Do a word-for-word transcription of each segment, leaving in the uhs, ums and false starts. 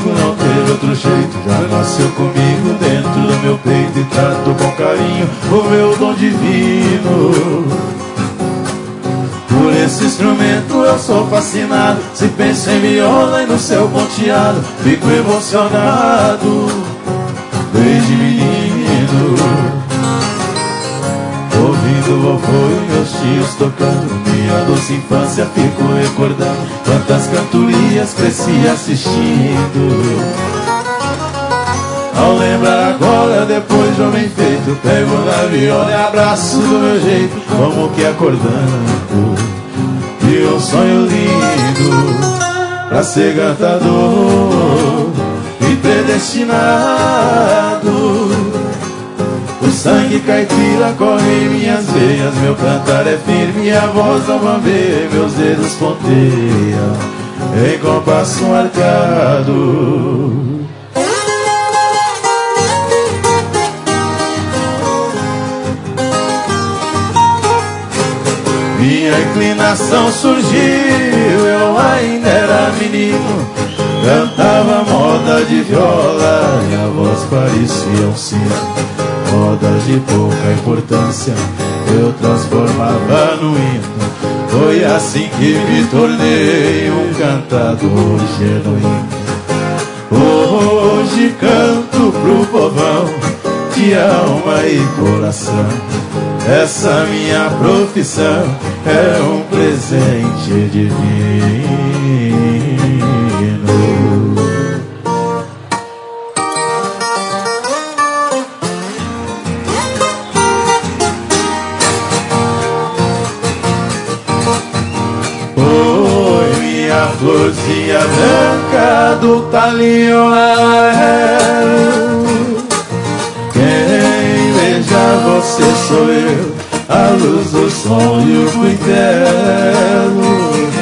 comigo, não teve outro jeito. Já nasceu comigo dentro do meu peito e trato com carinho o meu dom divino. Por esse instrumento eu sou fascinado. Se penso em viola e no céu ponteado, fico emocionado desde menino. Ouvindo vovô e meus tios tocando, minha doce infância fico recordando. Quantas cantorias cresci assistindo. Ao lembrar agora, depois de homem feito, pego na viola e abraço do meu jeito, como que acordando. E um sonho lindo pra ser cantador e predestinado. O sangue caipira corre em minhas veias, meu cantar é firme, a voz não bambeia, meus dedos ponteiam em compasso marcado. Minha inclinação surgiu, eu ainda era menino. Cantava moda de viola e a voz parecia um sino. Modas de pouca importância eu transformava no hino. Foi assim que me tornei um cantador genuíno. Hoje canto pro povão de alma e coração. Essa minha profissão é um presente divino. Oi, minha florzinha branca do talionael. Quem beija você sou eu, a luz do sol e o cuidado.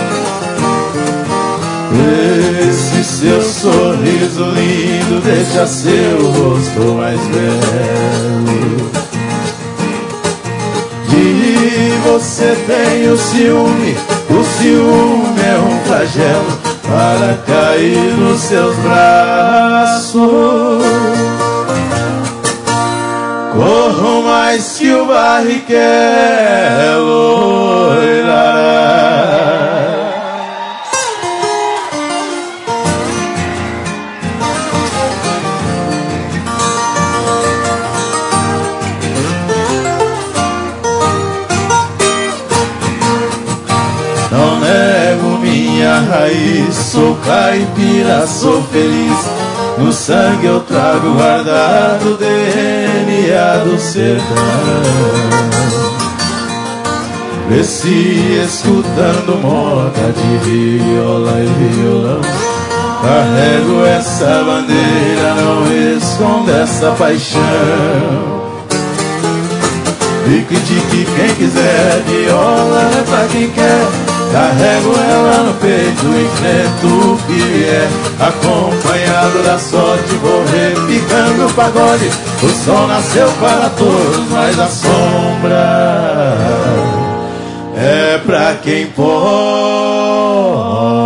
Esse seu sorriso lindo deixa seu rosto mais belo. De você tenho ciúme, o ciúme é um flagelo para cair nos seus braços. Corro mais que o barrichello. Não nego minha raiz, sou caipira, sou feliz. No sangue eu trago guardado o D N A do sertão. Cresci escutando moda de viola e violão. Carrego essa bandeira, não escondo essa paixão. E critique quem quiser, viola é pra quem quer. Carrego ela no peito, enfrento o que vier. Acompanhado da sorte vou repicando o pagode. O sol nasceu para todos, mas a sombra é pra quem pode.